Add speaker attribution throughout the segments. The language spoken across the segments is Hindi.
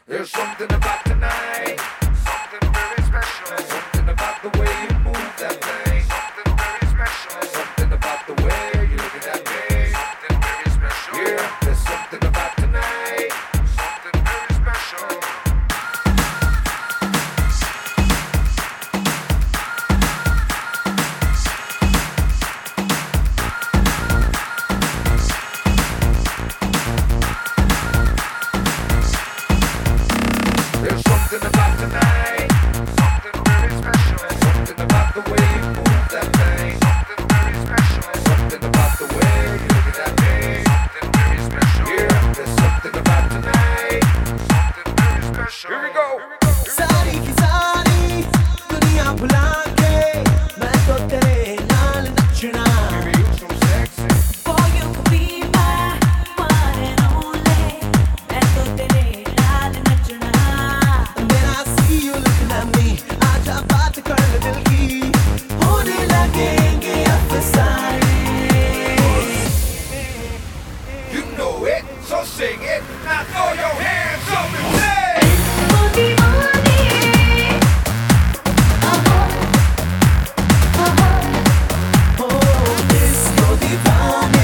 Speaker 1: There's something about tonight, something very special. Something about the way you move that thing, something very special. Something about the way you look at me, something very special. Yeah, there's something about tonight, something very special. There's something about tonight, something very special. Something about the way you move that thing, something very special. Something about the way you look at me, something very special. Yeah, there's something about tonight, something very special. Here we go.
Speaker 2: सारी की सारी दुनिया भुला के मैं तो तेरे नाल नचना
Speaker 1: Baby, you so sexy.
Speaker 3: For you to be my one and only, मैं तो तेरे नाल नचना.
Speaker 2: When I see you looking at me आजा बात कर ले दिल की होने लगेंगे अफसाने.
Speaker 1: You know it, so sing it. Now throw your hands up and say.
Speaker 3: वो दीवानी,
Speaker 2: Oh, disco दीवाने.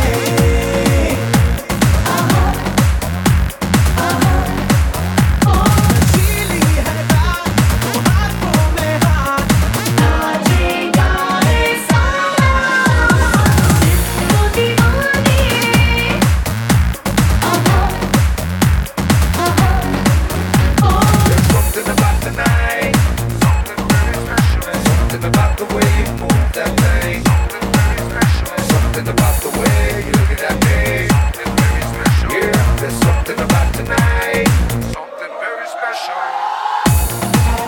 Speaker 2: नशीली है रात वो हाथों में हाथ
Speaker 3: नाचेगा रे सारा. वो दीवानी,
Speaker 1: There's something about tonight, something very special. Something about the way you move that thing, something very special. Something about the way you look at me, something very special. Yeah, there's something about tonight, something very special.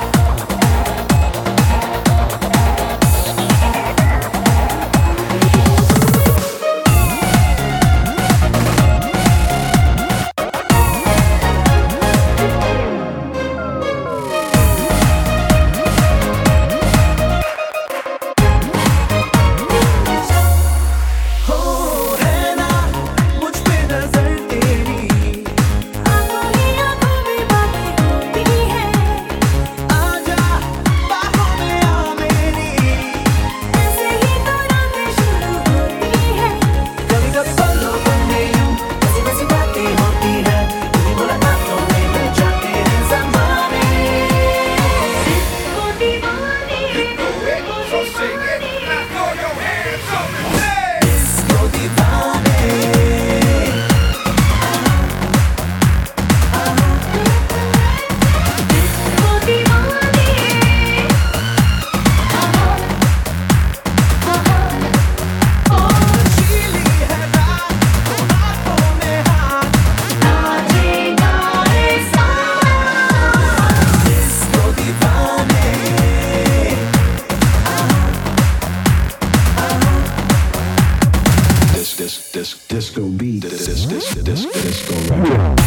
Speaker 2: हो है ना मुझ पे नजर तेरी
Speaker 3: आँखों ही आँखों में बातें होती है.
Speaker 2: आजा बाहों में आ मेरी
Speaker 3: ऐसे ही तो रातें शुरू होती है.
Speaker 2: कभी कभी पलों में यूं ऐसी वैसी बातें होती है तेरी मुलाकातों में मिल जाते हैं ज़माने.
Speaker 3: वो दीवानी,
Speaker 1: You know it, so sing it. Now throw your hands up and say.
Speaker 2: disco दीवाने.
Speaker 3: वो दीवानी,
Speaker 2: नशीली है रात वो हाथों में हाथ
Speaker 3: नाचेगा रे सारा.
Speaker 2: disco दीवाने.
Speaker 4: Disco beat, disco rock.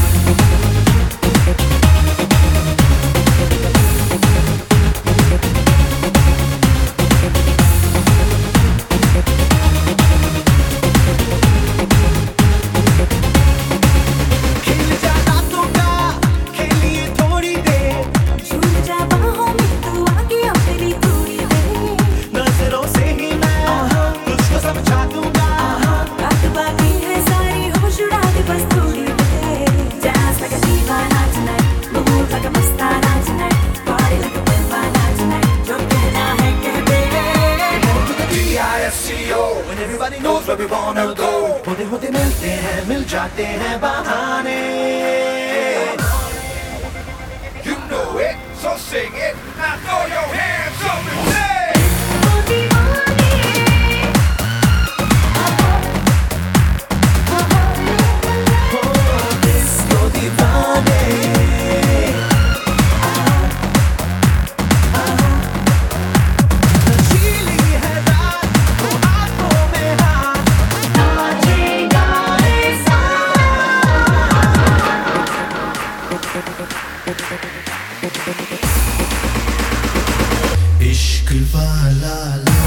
Speaker 2: खिल जा रातों का खेलिए थोड़ी देर
Speaker 3: झूल जा बाहों में तू आगे आ मेरी थोड़ी देर.
Speaker 2: नजरों से ही मैं तुझको समझा दूंगा.
Speaker 3: बात बाकी है सारी होश उड़ा दे बस थोड़ी देर. Dance like a दीवाना tonight, move like a Mastana tonight, party like a दीवाना tonight. जो कहना है कह दे.
Speaker 1: D-I-S-C-O,
Speaker 2: When everybody
Speaker 1: knows where we wanna go.
Speaker 2: होते होते मिलते हैं मिल जाते हैं बहाने.
Speaker 1: You know it, so sing it. Now throw your hands up and say.
Speaker 3: वो दीवानी,
Speaker 2: Oh, disco दीवाने. नशीली है रात वो हाथों में हाथ
Speaker 3: नाचेगा रे सारा.
Speaker 2: इश्क वाला